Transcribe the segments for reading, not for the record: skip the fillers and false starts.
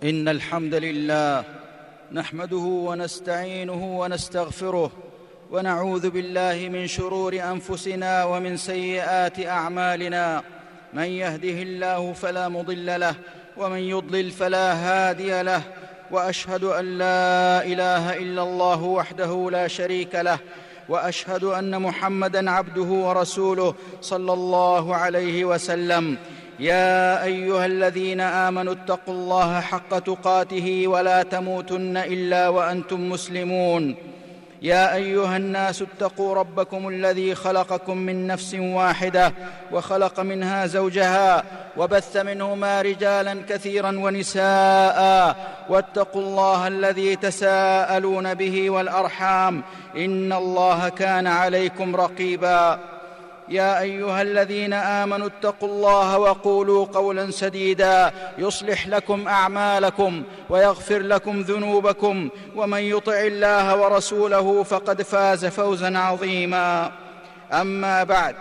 إن الحمد لله نحمده ونستعينه ونستغفره ونعوذ بالله من شرور أنفسنا ومن سيئات أعمالنا. من يهده الله فلا مضل له ومن يضلل فلا هادي له، وأشهد أن لا إله إلا الله وحده لا شريك له، وأشهد أن محمدًا عبده ورسوله صلى الله عليه وسلم. يا أيها الذين آمنوا اتقوا الله حق تقاته ولا تموتن إلا وأنتم مسلمون. يا أيها الناس اتقوا ربكم الذي خلقكم من نفس واحدة وخلق منها زوجها وبث منهما رجالا كثيرا ونساء، واتقوا الله الذي تساءلون به والأرحام، إن الله كان عليكم رقيبا. يا أيها الذين آمنوا اتقوا الله وقولوا قولا سديدا يصلح لكم أعمالكم ويغفر لكم ذنوبكم، ومن يطع الله ورسوله فقد فاز فوزا عظيما. أما بعد،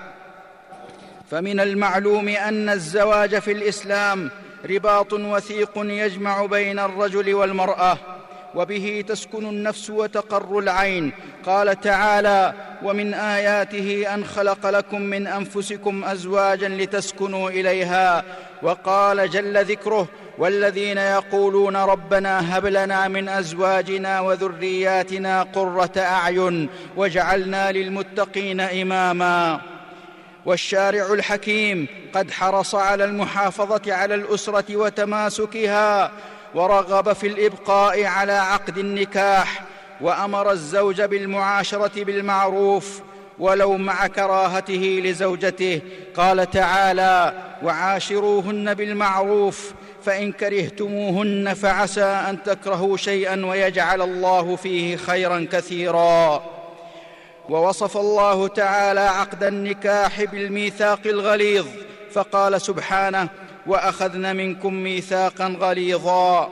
فمن المعلوم أن الزواج في الإسلام رباط وثيق يجمع بين الرجل والمرأة، وبه تسكن النفس وتقر العين. قال تعالى: ومن آياته أن خلق لكم من أنفسكم أزواجا لتسكنوا إليها. وقال جل ذكره: والذين يقولون ربنا هب لنا من أزواجنا وذرياتنا قرة أعين واجعلنا للمتقين إماما. والشارع الحكيم قد حرص على المحافظة على الأسرة وتماسكها، ورغب في الإبقاء على عقد النكاح، وأمر الزوج بالمعاشرة بالمعروف ولو مع كراهته لزوجته. قال تعالى: وعاشروهن بالمعروف فإن كرهتموهن فعسى أن تكرهوا شيئا ويجعل الله فيه خيرا كثيرا. ووصف الله تعالى عقد النكاح بالميثاق الغليظ، فقال سبحانه: وأخذن منكم ميثاقا غليظا.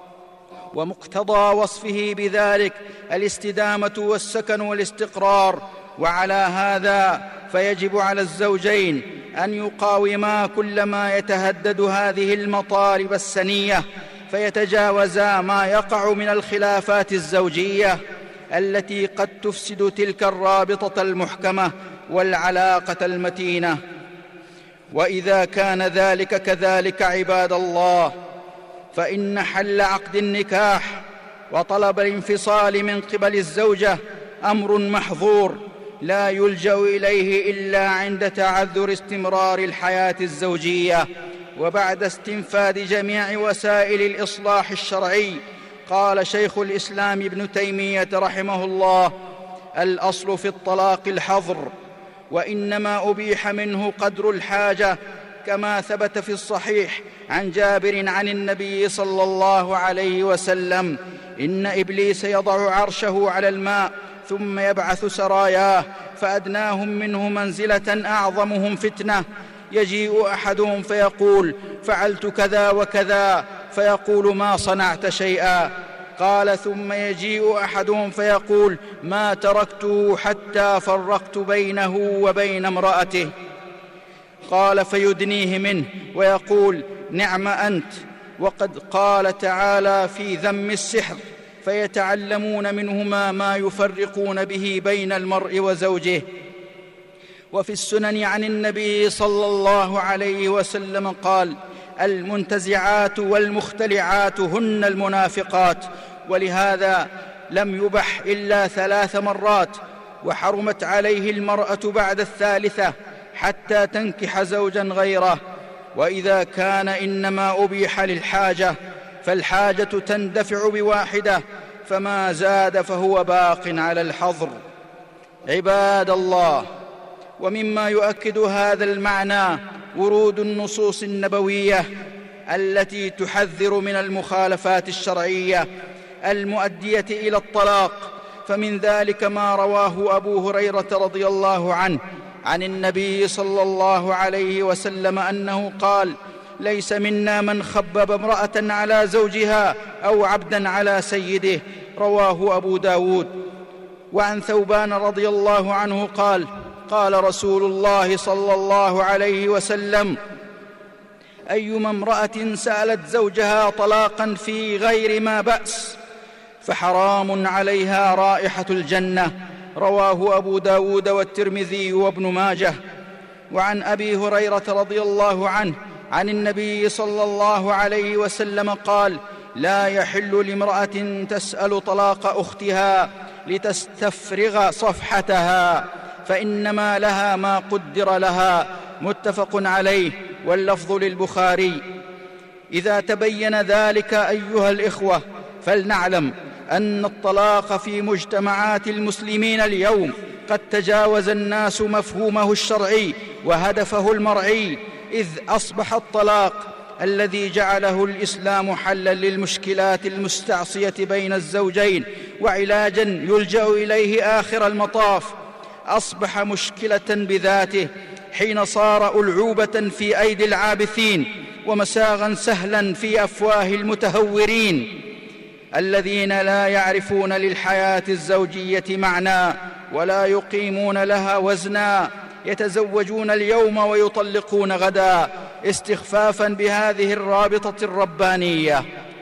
ومقتضى وصفه بذلك الاستدامة والسكن والاستقرار. وعلى هذا فيجب على الزوجين أن يقاوما كل ما يتهدد هذه المطالب السنية، فيتجاوزا ما يقع من الخلافات الزوجية التي قد تفسد تلك الرابطة المحكمة والعلاقة المتينة. وإذا كان ذلك كذلك عباد الله، فإن حل عقد النكاح وطلب الانفصال من قبل الزوجة أمر محظور لا يلجأ إليه إلا عند تعذر استمرار الحياة الزوجية وبعد استنفاذ جميع وسائل الإصلاح الشرعي. قال شيخ الإسلام ابن تيمية رحمه الله: الأصل في الطلاق الحظر، وإنما أبيح منه قدر الحاجة، كما ثبت في الصحيح عن جابر عن النبي صلى الله عليه وسلم: إن إبليس يضع عرشه على الماء ثم يبعث سراياه، فأدناهم منه منزلة أعظمهم فتنة، يجيء أحدهم فيقول: فعلت كذا وكذا، فيقول: ما صنعت شيئا. قال: ثم يجيء أحدهم فيقول: ما تركته حتى فرقت بينه وبين امرأته. قال: فيدنيه منه ويقول: نعم أنت. وقد قال تعالى في ذم السحر: فيتعلمون منهما ما يفرقون به بين المرء وزوجه. وفي السنن عن النبي صلى الله عليه وسلم قال: المنتزعات والمختلعات هن المنافقات. ولهذا لم يبح إلا 3 مرات، وحرمت عليه المرأة بعد الثالثة حتى تنكح زوجا غيره. وإذا كان إنما أبيح للحاجة، فالحاجة تندفع بواحدة، فما زاد فهو باق على الحظر. عباد الله، ومما يؤكد هذا المعنى ورود النصوص النبوية التي تحذر من المخالفات الشرعية المؤدية إلى الطلاق. فمن ذلك ما رواه أبو هريرة رضي الله عنه عن النبي صلى الله عليه وسلم أنه قال: ليس منا من خبب امرأة على زوجها أو عبدا على سيده. رواه أبو داود. وعن ثوبان رضي الله عنه قال: قال رسول الله صلى الله عليه وسلم: أيما امرأة سألت زوجها طلاقا في غير ما بأس فحرام عليها رائحة الجنة. رواه أبو داود والترمذي وابن ماجه. وعن أبي هريرة رضي الله عنه عن النبي صلى الله عليه وسلم قال: لا يحل لامرأة تسأل طلاق أختها لتستفرغ صفحتها، فإنما لها ما قدر لها. متفق عليه، واللفظ للبخاري. إذا تبين ذلك أيها الإخوة، فلنعلم أن الطلاق في مجتمعات المسلمين اليوم قد تجاوز الناس مفهومه الشرعي وهدفه المرعي، إذ أصبح الطلاق الذي جعله الإسلام حلاً للمشكلات المستعصية بين الزوجين وعلاجاً يلجأ إليه آخر المطاف، أصبح مشكلة بذاته حين صار ألعوبة في أيدي العابثين ومساغاً سهلاً في أفواه المتهورين الذين لا يعرفون للحياة الزوجية معنى ولا يقيمون لها وزنا، يتزوجون اليوم ويطلقون غدا استخفافاً بهذه الرابطة الربانية.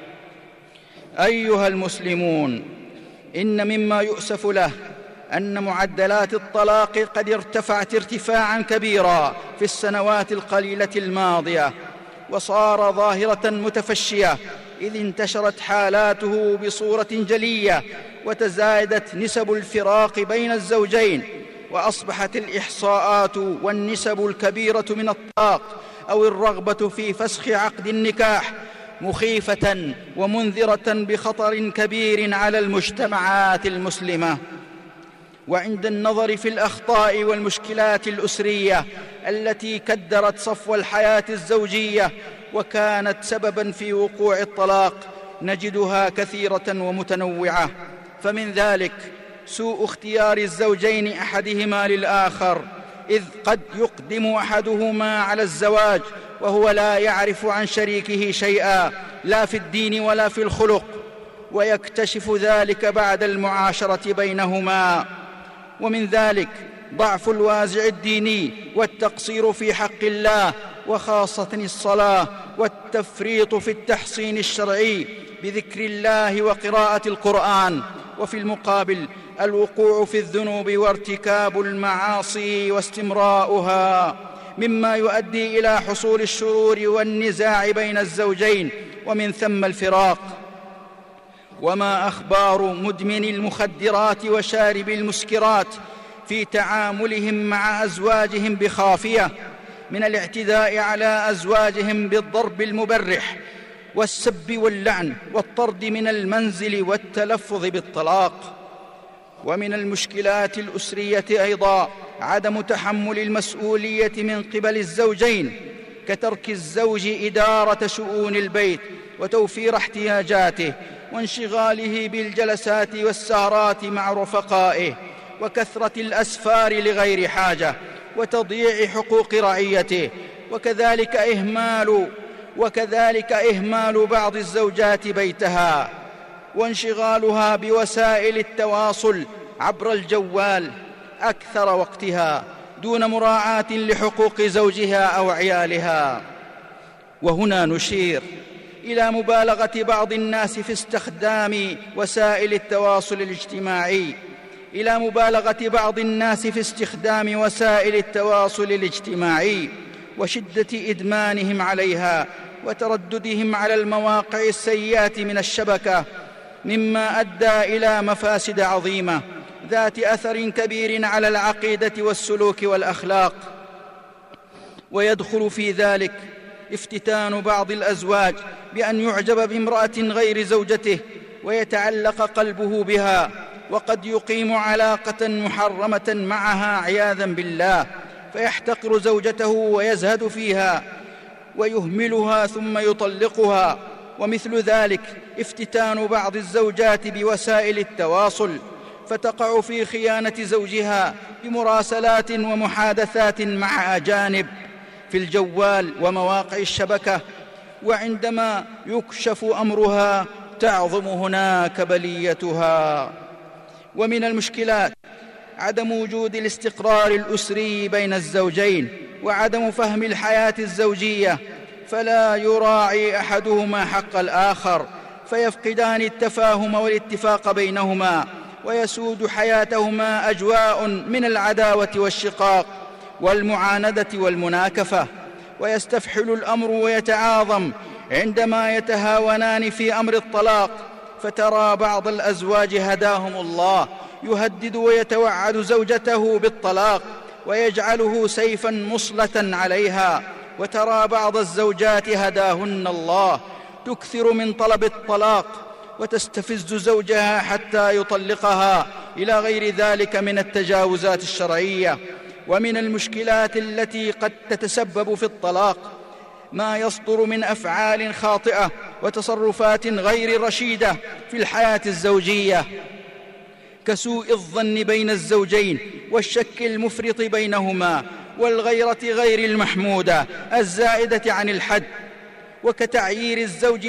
أيها المسلمون، إن مما يؤسف له أن معدلات الطلاق قد ارتفعت ارتفاعاً كبيراً في السنوات القليلة الماضية، وصار ظاهرة متفشية، إذ انتشرت حالاته بصورة جلية، وتزايدت نسب الفراق بين الزوجين، وأصبحت الإحصاءات والنسب الكبيرة من الطلاق أو الرغبة في فسخ عقد النكاح مخيفة ومنذرة بخطر كبير على المجتمعات المسلمة. وعند النظر في الأخطاء والمشكلات الأسرية التي كدرت صفو الحياة الزوجية وكانت سبباً في وقوع الطلاق، نجدها كثيرة ومتنوعة. فمن ذلك سوء اختيار الزوجين أحدهما للآخر، إذ قد يقدم أحدهما على الزواج وهو لا يعرف عن شريكه شيئا، لا في الدين ولا في الخلق، ويكتشف ذلك بعد المعاشرة بينهما. ومن ذلك ضعف الوازع الديني والتقصير في حق الله، وخاصة الصلاة، والتفريط في التحصين الشرعي بذكر الله وقراءة القرآن. وفي المقابل الوقوع في الذنوب وارتكاب المعاصي واستمراؤها مما يؤدي إلى حصول الشرور والنزاع بين الزوجين، ومن ثم الفراق. وما أخبار مدمن المخدرات وشارب المسكرات في تعاملهم مع أزواجهم بخافية، من الاعتداء على أزواجهم بالضرب المبرح والسب واللعن والطرد من المنزل والتلفظ بالطلاق. ومن المشكلات الأسرية أيضا عدم تحمل المسؤولية من قبل الزوجين، كترك الزوج إدارة شؤون البيت وتوفير احتياجاته، وانشغاله بالجلسات والسهرات مع رفقائه، وكثرة الأسفار لغير حاجة، وتضييع حقوق رعيته، وكذلك إهمال بعض الزوجات بيتها، وانشغالها بوسائل التواصل عبر الجوال أكثر وقتها دون مراعاة لحقوق زوجها أو عيالها. وهنا نشير إلى مبالغة بعض الناس في استخدام وسائل التواصل الاجتماعي وشدة إدمانهم عليها وترددهم على المواقع السيئة من الشبكة، مما أدى إلى مفاسد عظيمة ذات أثر كبير على العقيدة والسلوك والأخلاق. ويدخل في ذلك افتتان بعض الأزواج بأن يعجب بامرأة غير زوجته ويتعلق قلبه بها، وقد يقيم علاقة محرمة معها عياذا بالله، فيحتقر زوجته ويزهد فيها ويهملها ثم يطلقها. ومثل ذلك افتتان بعض الزوجات بوسائل التواصل، فتقع في خيانة زوجها بمراسلات ومحادثات مع أجانب في الجوال ومواقع الشبكة، وعندما يكشف أمرها تعظم هناك بليتها. ومن المشكلات عدم وجود الاستقرار الأسري بين الزوجين، وعدم فهم الحياة الزوجية، فلا يراعي أحدهما حق الآخر، فيفقدان التفاهم والاتفاق بينهما، ويسود حياتهما أجواء من العداوة والشقاق والمعاندة والمناكفة، ويستفحل الأمر ويتعاظم عندما يتهاونان في أمر الطلاق. فترى بعض الأزواج هداهم الله يهدد ويتوعد زوجته بالطلاق ويجعله سيفا مصلة عليها، وترى بعض الزوجات هداهن الله تكثر من طلب الطلاق وتستفز زوجها حتى يطلقها، إلى غير ذلك من التجاوزات الشرعية. ومن المشكلات التي قد تتسبب في الطلاق ما يصدر من أفعال خاطئة وتصرفات غير رشيدة في الحياة الزوجية، كسوء الظن بين الزوجين والشك المفرط بينهما والغيرة غير المحمودة الزائدة عن الحد، وكتعيير الزوج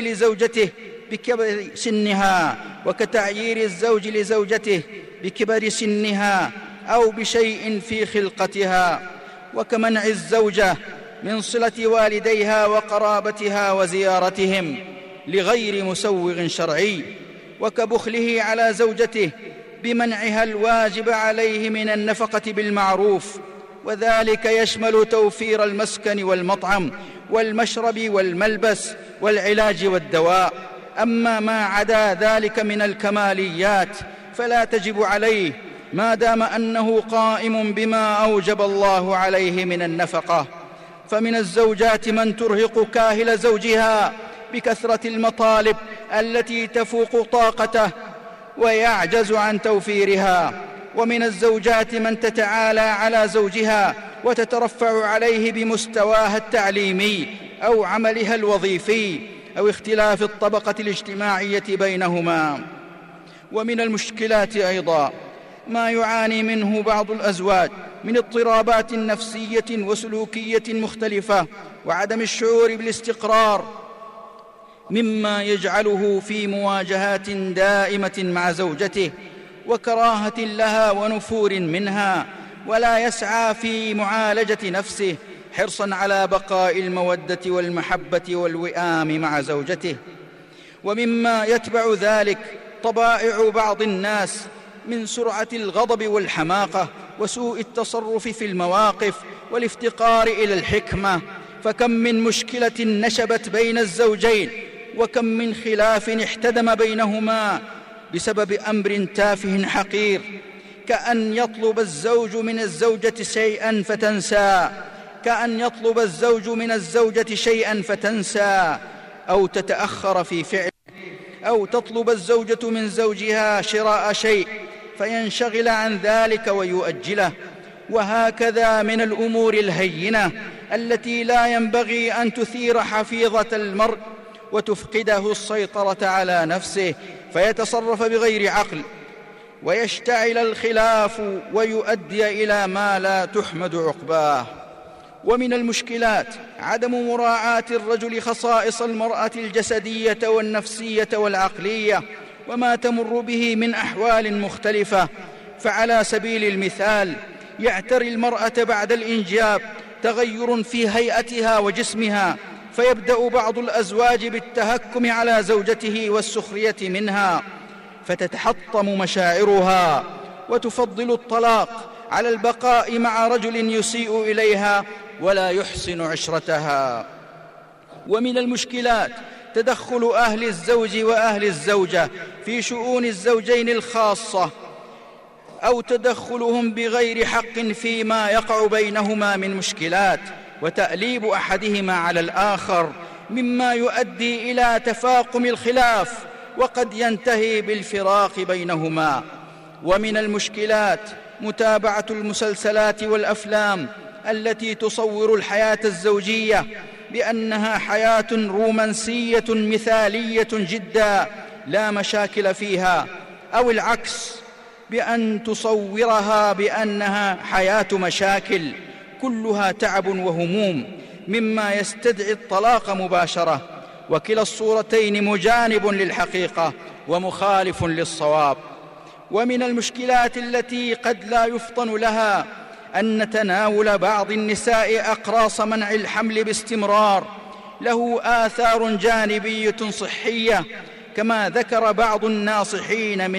لزوجته بكبر سنها أو بشيء في خلقتها، وكمنع الزوجة من صلة والديها وقرابتها وزيارتهم لغير مسوغ شرعي، وكبخله على زوجته بمنعها الواجب عليه من النفقة بالمعروف، وذلك يشمل توفير المسكن والمطعم والمشرب والملبس والعلاج والدواء. أما ما عدا ذلك من الكماليات فلا تجب عليه ما دام أنه قائم بما أوجب الله عليه من النفقة. فمن الزوجات من ترهق كاهل زوجها بكثرة المطالب التي تفوق طاقته ويعجز عن توفيرها، ومن الزوجات من تتعالى على زوجها وتترفع عليه بمستواها التعليمي أو عملها الوظيفي أو اختلاف الطبقة الاجتماعية بينهما. ومن المشكلات أيضا ما يعاني منه بعض الأزواج من اضطرابات نفسية وسلوكية مختلفة وعدم الشعور بالاستقرار، مما يجعله في مواجهات دائمة مع زوجته وكراهة لها ونفور منها، ولا يسعى في معالجة نفسه حرصا على بقاء المودة والمحبة والوئام مع زوجته. ومما يتبع ذلك طبائع بعض الناس من سرعة الغضب والحماقة وسوء التصرف في المواقف والافتقار إلى الحكمة، فكم من مشكلة نشبت بين الزوجين، وكم من خلاف احتدم بينهما بسبب أمر تافه حقير، كأن يطلب الزوج من الزوجة شيئا فتنسى أو تتأخر في فعله، أو تطلب الزوجة من زوجها شراء شيء فينشغل عن ذلك ويؤجله. وهكذا من الأمور الهينة التي لا ينبغي أن تثير حفيظة المرء وتفقده السيطرة على نفسه فيتصرف بغير عقل، ويشتعل الخلاف ويؤدي إلى ما لا تحمد عقباه. ومن المشكلات عدم مراعاة الرجل خصائص المرأة الجسدية والنفسية والعقلية وما تمر به من أحوال مختلفة. فعلى سبيل المثال يعتري المرأة بعد الإنجاب تغير في هيئتها وجسمها، فيبدأ بعض الأزواج بالتهكم على زوجته والسخرية منها، فتتحطم مشاعرها وتفضل الطلاق على البقاء مع رجل يسيء إليها ولا يحسن عشرتها. ومن المشكلات تدخل أهل الزوج وأهل الزوجة في شؤون الزوجين الخاصة، أو تدخلهم بغير حق فيما يقع بينهما من مشكلات، وتأليب أحدهما على الآخر، مما يؤدي إلى تفاقم الخلاف وقد ينتهي بالفراق بينهما. ومن المشكلات متابعة المسلسلات والأفلام التي تصور الحياة الزوجية بأنها حياة رومانسية مثالية جدا لا مشاكل فيها، أو العكس بأن تصورها بأنها حياة مشاكل كلها تعب وهموم، مما يستدعي الطلاق مباشرة. وكلا الصورتين مجانب للحقيقة ومخالف للصواب. ومن المشكلات التي قد لا يفطن لها أن تناول بعض النساء أقراص منع الحمل باستمرار له آثار جانبية صحية كما ذكر بعض الناصحين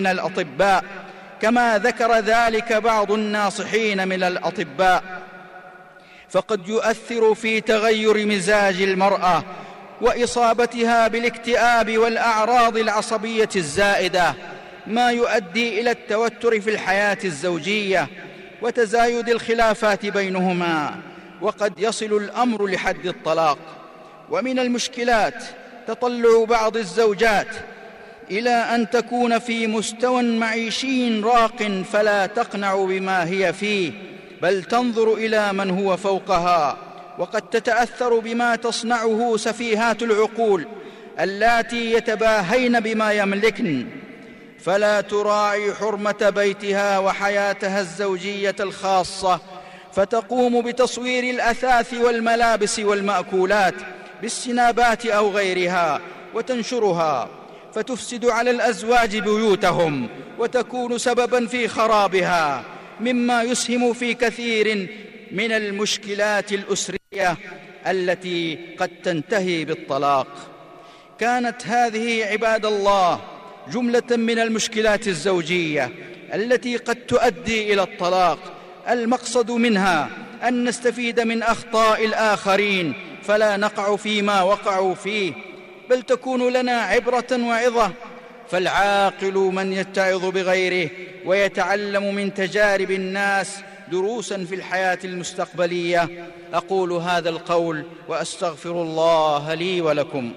من الأطباء، فقد يؤثر في تغير مزاج المرأة وإصابتها بالاكتئاب والأعراض العصبية الزائدة، ما يؤدي إلى التوتر في الحياة الزوجية وتزايد الخلافات بينهما، وقد يصل الأمر لحد الطلاق. ومن المشكلات تطلع بعض الزوجات إلى أن تكون في مستوى معيشي راق فلا تقنع بما هي فيه، بل تنظر إلى من هو فوقها، وقد تتأثر بما تصنعه سفيهات العقول اللاتي يتباهين بما يملكن، فلا تراعي حرمة بيتها وحياتها الزوجية الخاصة، فتقوم بتصوير الأثاث والملابس والمأكولات بالسنابات أو غيرها وتنشرها، فتفسد على الأزواج بيوتهم وتكون سبباً في خرابها، مما يسهم في كثير من المشكلات الأسرية التي قد تنتهي بالطلاق. كانت هذه عباد الله جملة من المشكلات الزوجية التي قد تؤدي إلى الطلاق. المقصد منها أن نستفيد من أخطاء الآخرين فلا نقع فيما وقعوا فيه، بل تكون لنا عبرة وعظة، فالعاقل من يتعظ بغيره ويتعلم من تجارب الناس دروسا في الحياة المستقبلية. أقول هذا القول وأستغفر الله لي ولكم.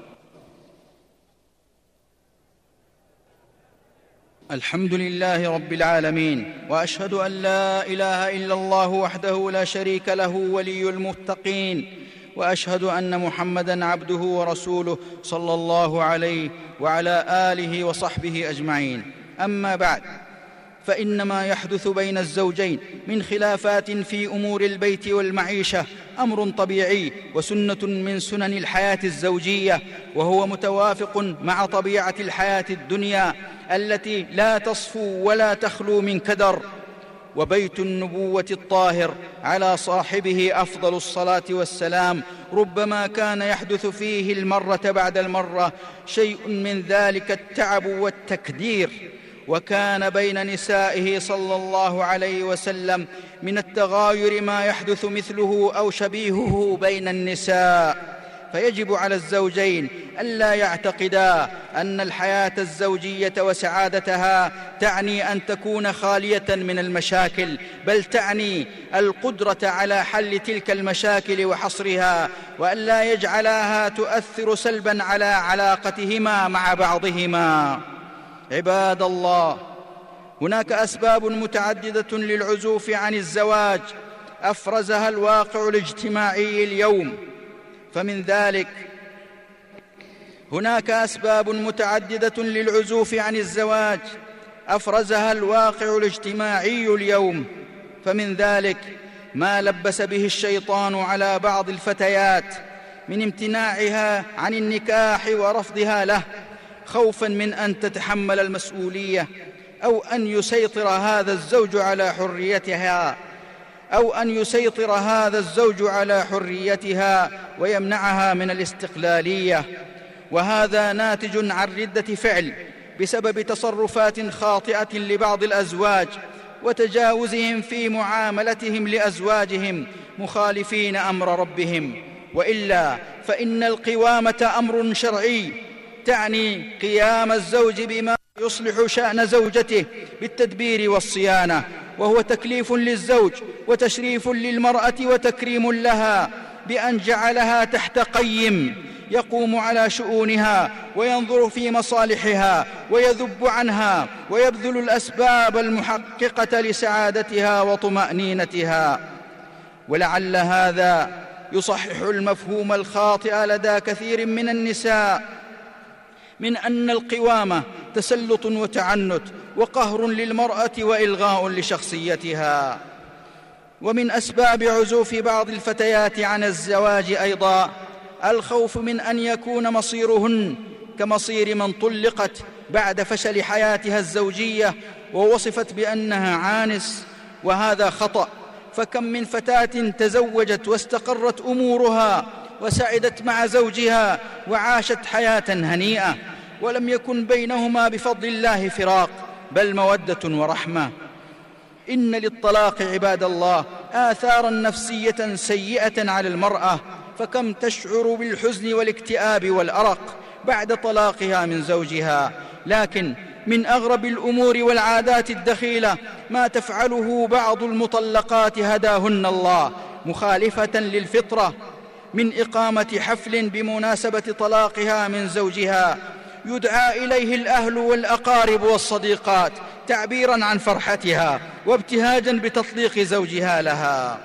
الحمد لله رب العالمين، وأشهد أن لا إله إلا الله وحده لا شريك له ولي المتقين، وأشهد أن محمدًا عبده ورسوله صلى الله عليه وعلى آله وصحبه أجمعين. أما بعد، فإن ما يحدث بين الزوجين من خلافات في أمور البيت والمعيشة أمر طبيعي وسنة من سنن الحياة الزوجية، وهو متوافق مع طبيعة الحياة الدنيا التي لا تصفو ولا تخلو من كدر. وبيت النبوة الطاهر على صاحبه أفضل الصلاة والسلام ربما كان يحدث فيه المرة بعد المرة شيء من ذلك التعب والتكدير، وكان بين نسائه صلى الله عليه وسلم من التغاير ما يحدث مثله أو شبيهه بين النساء. فيجب على الزوجين ألا يعتقدا أن الحياة الزوجية وسعادتها تعني أن تكون خالية من المشاكل، بل تعني القدرة على حل تلك المشاكل وحصرها، وألا يجعلاها تؤثر سلبا على علاقتهما مع بعضهما. عباد الله، هناك أسباب متعددة للعزوف عن الزواج أفرزها الواقع الاجتماعي اليوم، فمن ذلك هناك أسباب متعددة للعزوف عن الزواج أفرزها الواقع الاجتماعي اليوم، فمن ذلك ما لبس به الشيطان على بعض الفتيات من امتناعها عن النكاح ورفضها له خوفا من أن تتحمل المسؤولية، أو أن يسيطر هذا الزوج على حريتها ويمنعها من الاستقلالية. وهذا ناتج عن ردة فعل بسبب تصرفات خاطئة لبعض الأزواج وتجاوزهم في معاملتهم لأزواجهم مخالفين أمر ربهم. وإلا فإن القوامة أمر شرعي تعني قيام الزوج بما يصلح شأن زوجته بالتدبير والصيانة، وهو تكليف للزوج وتشريف للمرأة وتكريم لها، بأن جعلها تحت قيم يقوم على شؤونها وينظر في مصالحها ويذب عنها ويبذل الأسباب المحققة لسعادتها وطمأنينتها. ولعل هذا يصحح المفهوم الخاطئ لدى كثير من النساء من أن القوامة تسلط وتعنت وقهر للمرأة وإلغاء لشخصيتها. ومن أسباب عزوف بعض الفتيات عن الزواج أيضا الخوف من أن يكون مصيرهن كمصير من طلقت بعد فشل حياتها الزوجية ووصفت بأنها عانس، وهذا خطأ. فكم من فتاة تزوجت واستقرت أمورها وسعدت مع زوجها وعاشت حياة هنيئة، ولم يكن بينهما بفضل الله فراق، بل مودة ورحمة. إن للطلاق عباد الله آثاراً نفسية سيئة على المرأة، فكم تشعر بالحزن والاكتئاب والأرق بعد طلاقها من زوجها. لكن من أغرب الأمور والعادات الدخيلة ما تفعله بعض المطلقات هداهن الله مخالفة للفطرة، من إقامة حفل بمناسبة طلاقها من زوجها يدعى إليه الأهل والأقارب والصديقات تعبيراً عن فرحتها وابتهاجاً بتطليق زوجها لها.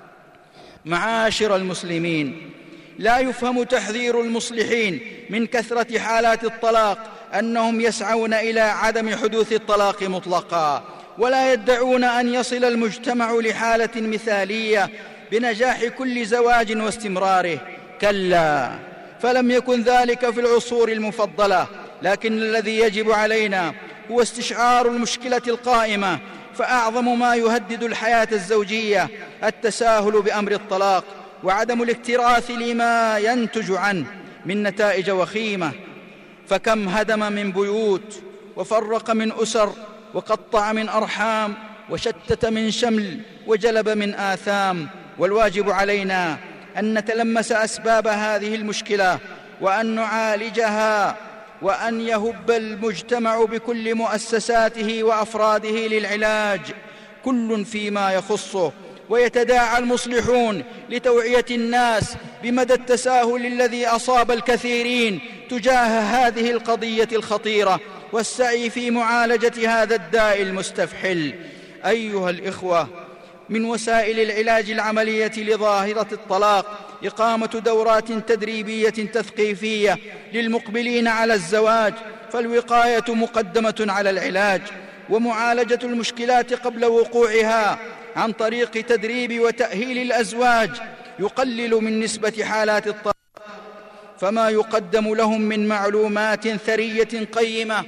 معاشر المسلمين، لا يفهم تحذير المصلحين من كثرة حالات الطلاق أنهم يسعون إلى عدم حدوث الطلاق مطلقاً، ولا يدعون أن يصل المجتمع لحالة مثالية بنجاح كل زواج واستمراره. كلا، فلم يكن ذلك في العصور المفضلة، لكن الذي يجب علينا هو استشعار المشكلة القائمة، فأعظم ما يهدد الحياة الزوجية التساهل بأمر الطلاق وعدم الاكتراث لما ينتج عنه من نتائج وخيمة. فكم هدم من بيوت، وفرق من أسر، وقطع من أرحام، وشتت من شمل، وجلب من آثام. والواجب علينا أن نتلمس أسباب هذه المشكلة وأن نعالجها، وأن يهب المجتمع بكل مؤسساته وأفراده للعلاج كل فيما يخصه، ويتداعى المصلحون لتوعية الناس بمدى التساهل الذي أصاب الكثيرين تجاه هذه القضية الخطيرة، والسعي في معالجة هذا الداء المستفحل. أيها الإخوة، من وسائل العلاج العملية لظاهرة الطلاق إقامة دورات تدريبية تثقيفية للمقبلين على الزواج، فالوقاية مقدمة على العلاج، ومعالجة المشكلات قبل وقوعها عن طريق تدريب وتأهيل الأزواج يقلل من نسبة حالات الطلاق. فما يقدم لهم من معلومات ثرية قيمة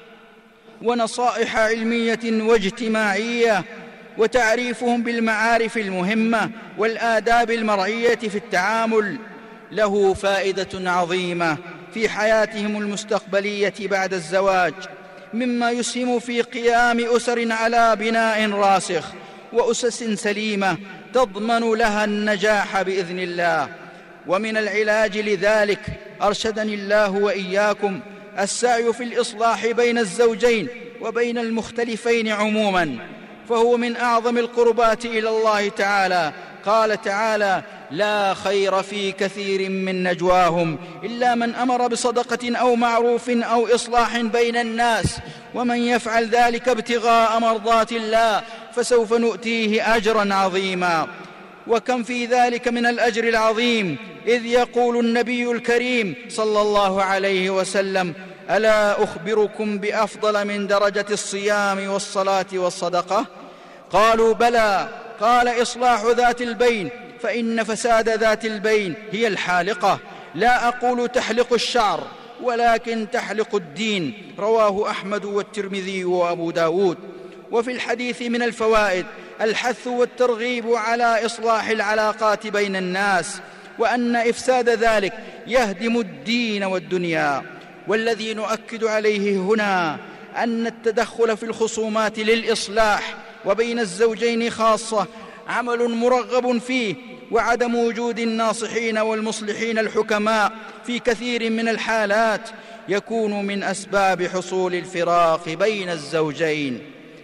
ونصائح علمية واجتماعية، وتعريفهم بالمعارف المهمة والآداب المرعية في التعامل له فائدة عظيمة في حياتهم المستقبلية بعد الزواج، مما يسهم في قيام أسر على بناء راسخ وأسس سليمة تضمن لها النجاح بإذن الله. ومن العلاج لذلك أرشدني الله وإياكم السعي في الإصلاح بين الزوجين وبين المختلفين عموماً، فهو من أعظم القربات إلى الله تعالى. قال تعالى: لا خير في كثير من نجواهم إلا من أمر بصدقة أو معروف أو إصلاح بين الناس، ومن يفعل ذلك ابتغاء مرضات الله فسوف نؤتيه أجرا عظيما. وكم في ذلك من الأجر العظيم، إذ يقول النبي الكريم صلى الله عليه وسلم: ألا أخبركم بأفضل من درجة الصيام والصلاة والصدقة؟ قالوا: بلى. قال: إصلاح ذات البين، فإن فساد ذات البين هي الحالقة. لا أقول تحلق الشعر، ولكن تحلق الدين. رواه أحمد والترمذي وأبو داود. وفي الحديث من الفوائد الحث والترغيب على إصلاح العلاقات بين الناس، وأن إفساد ذلك يهدم الدين والدنيا. والذي نؤكد عليه هنا أن التدخل في الخصومات للإصلاح وبين الزوجين خاصة عمل مرغب فيه، وعدم وجود الناصحين والمصلحين الحكماء في كثير من الحالات يكون من أسباب حصول الفراق بين الزوجين.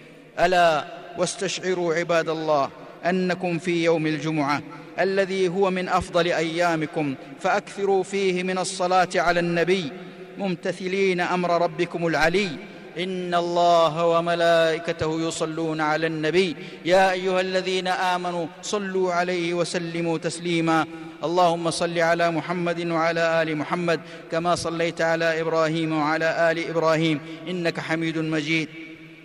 ألا واستشعروا عباد الله أنكم في يوم الجمعة الذي هو من أفضل أيامكم، فأكثروا فيه من الصلاة على النبي ممتثلين أمر ربكم العلي: إن الله وملائكته يصلون على النبي يا أيها الذين آمنوا صلوا عليه وسلموا تسليما. اللهم صل على محمد وعلى آل محمد كما صليت على إبراهيم وعلى آل إبراهيم إنك حميد مجيد.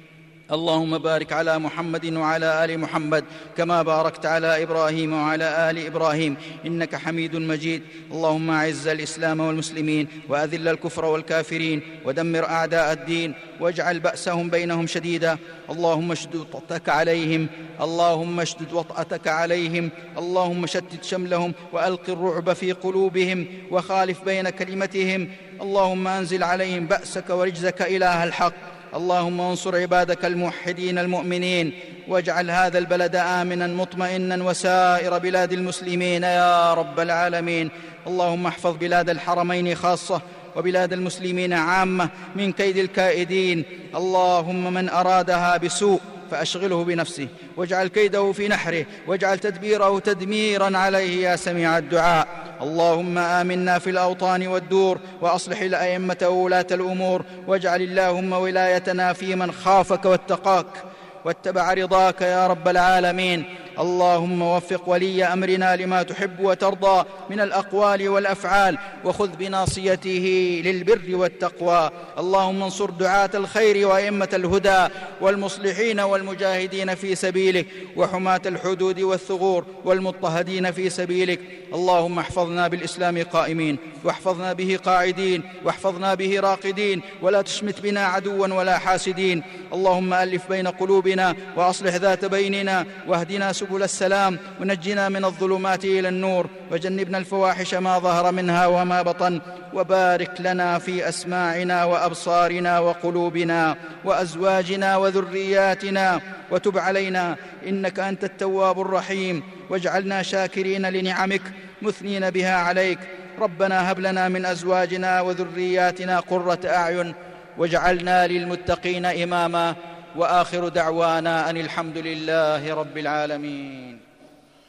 اللهم بارك على محمد وعلى آل محمد كما باركت على إبراهيم وعلى آل إبراهيم إنك حميد مجيد. اللهم أعز الإسلام والمسلمين وأذل الكفر والكافرين ودمر أعداء الدين واجعل بأسهم بينهم شديدا. اللهم اشدد وطأتك عليهم، اللهم اشدد وطأتك عليهم، اللهم شتت شملهم وألق الرعب في قلوبهم وخالف بين كلمتهم. اللهم أنزل عليهم بأسك ورجزك إله الحق. اللهم انصر عبادك الموحدين المؤمنين واجعل هذا البلد آمنا مطمئنا وسائر بلاد المسلمين يا رب العالمين. اللهم احفظ بلاد الحرمين خاصة وبلاد المسلمين عامة من كيد الكائدين. اللهم من أرادها بسوء فأشغله بنفسه واجعل كيده في نحره واجعل تدبيره تدميرا عليه يا سميع الدعاء. اللهم آمنا في الأوطان والدور وأصلح الأئمة وولاة الأمور واجعل اللهم ولايتنا في من خافك واتقاك واتبع رضاك يا رب العالمين. اللهم وفق ولي أمرنا لما تحب وترضى من الأقوال والأفعال وخذ بناصيته للبر والتقوى. اللهم انصر دعاة الخير وأئمة الهدى والمصلحين والمجاهدين في سبيلك وحماة الحدود والثغور والمضطهدين في سبيلك. اللهم احفظنا بالإسلام قائمين واحفظنا به قاعدين واحفظنا به راقدين ولا تشمت بنا عدوا ولا حاسدين. اللهم ألف بين قلوبنا وأصلح ذات بيننا واهدنا سبل السلام ونجنا من الظلمات إلى النور وجنبنا الفواحش ما ظهر منها وما بطن وبارك لنا في أسماعنا وأبصارنا وقلوبنا وأزواجنا وذرياتنا وتب علينا إنك أنت التواب الرحيم واجعلنا شاكرين لنعمك مثنين بها عليك. ربنا هب لنا من أزواجنا وذرياتنا قرة أعين واجعلنا للمتقين إماما. وآخر دعوانا أن الحمد لله رب العالمين.